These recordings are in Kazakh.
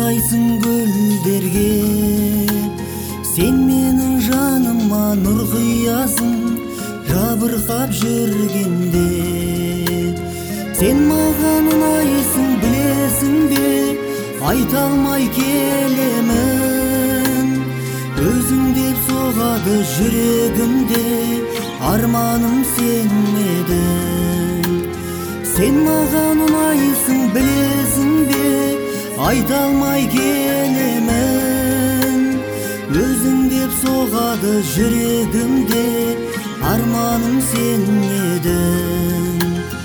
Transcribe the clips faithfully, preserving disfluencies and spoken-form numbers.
жайсың гүлдерге, сен менің жаныма нұр құясың жабырқап жүргенде. Сен маған ұнайсың, білесің бе, айта алмай келемін. Өзің деп соғады жүрегімде, арманым сен едің. Сен маған ұнайсың, білесің бе, айта алмай келемін. Өзің деп соғады жүрегімде, арманым сен едің.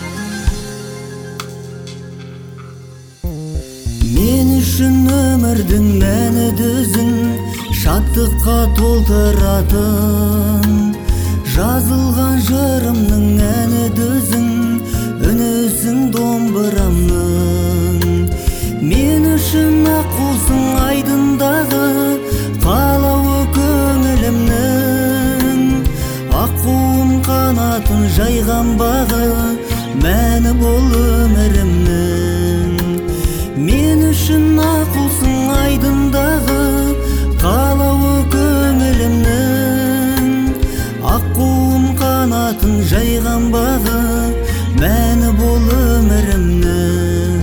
Мен үшін өмірдің мәні дүзін, шаттыққа толтыратын. Жазылған жырымның әні дүзін, үнісің домбырамның. Мен үшін аққусың айдындағы, қалауы көңілімнің. Аққуым қанатын жайған бағы, мәні бол өмірімнің. Мен үшін аққусың айдындағы, қалауы көңілімнің. Аққуым қанатын жайған бағы, мәні бол өмірімнің.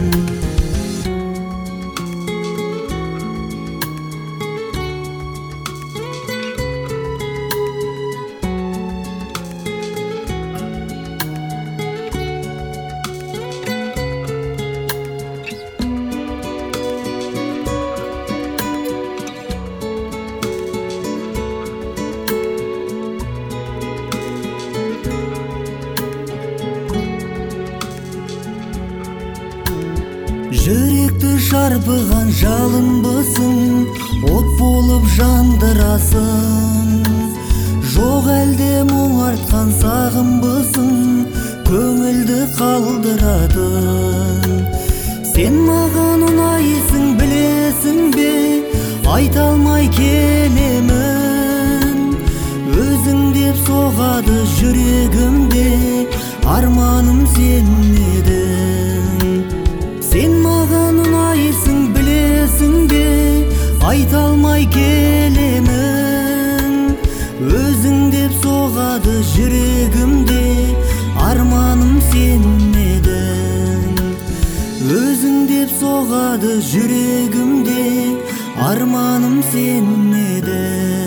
Жүректі шарпыған жалынбысың, от болып жандырасың. Жоқ әлде мұң артқан сағынбысың, көңілді қалдыратын. Сен маған ұнайсың, білесің бе, айта алмай келемін. Өзің деп соғады жүрегімде, арманым сен едің. Сен маған ұнайсың, білесің бе, айта алмай келемін. Өзің деп соғады жүрегімде, арманым сен едің. Өзің деп соғады жүрегімде, арманым сен едің.